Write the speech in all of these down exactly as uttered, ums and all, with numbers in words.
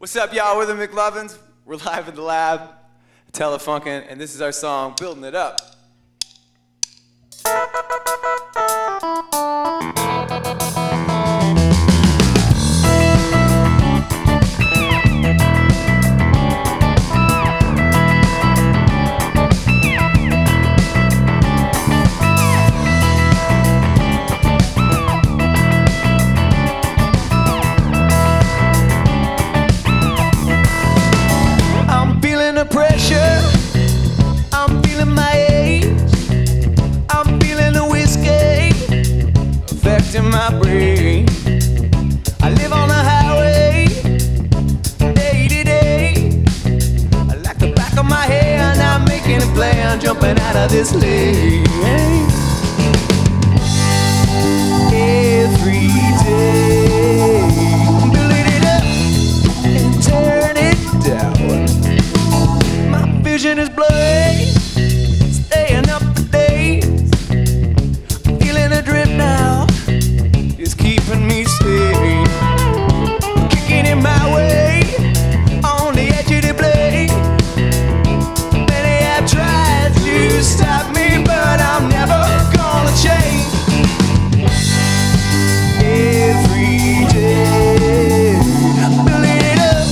What's up, y'all? We're the McLovins. We're live in the lab, Telefunken, and this is our song, Building It Up. Pressure, I'm feeling my age, I'm feeling the whiskey affecting my brain. I live on the highway, day to day. I like the back of my hand, I'm making a plan, jumping out of this lane. Every day, building it up and turn it down. Vision is blurry, staying up for days. Feeling adrift now, is keeping me sane. Kicking in my way, on the edge of the blade. Many have tried to stop me, but I'm never gonna change. Every day, building it up.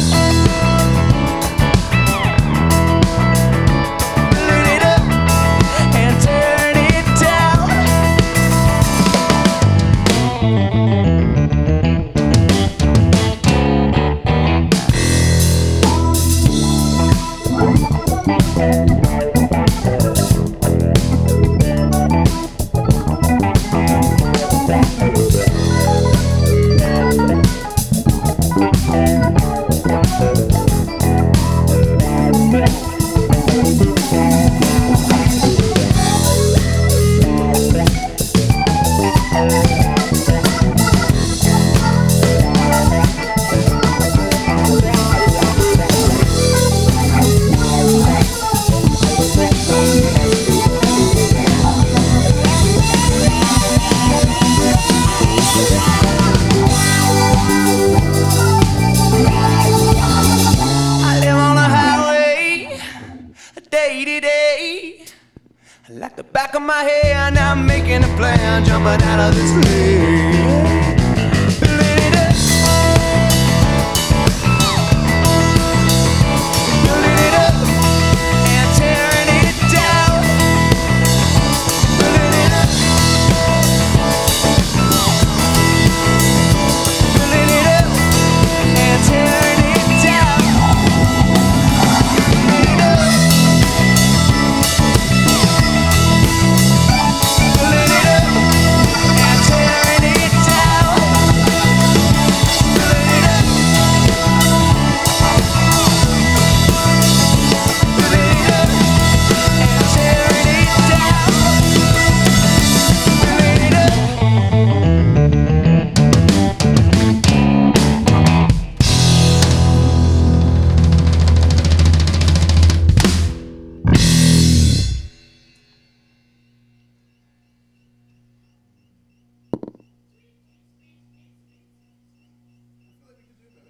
Day to day, like the back of my hand, I'm making a plan, jumping out of this lane.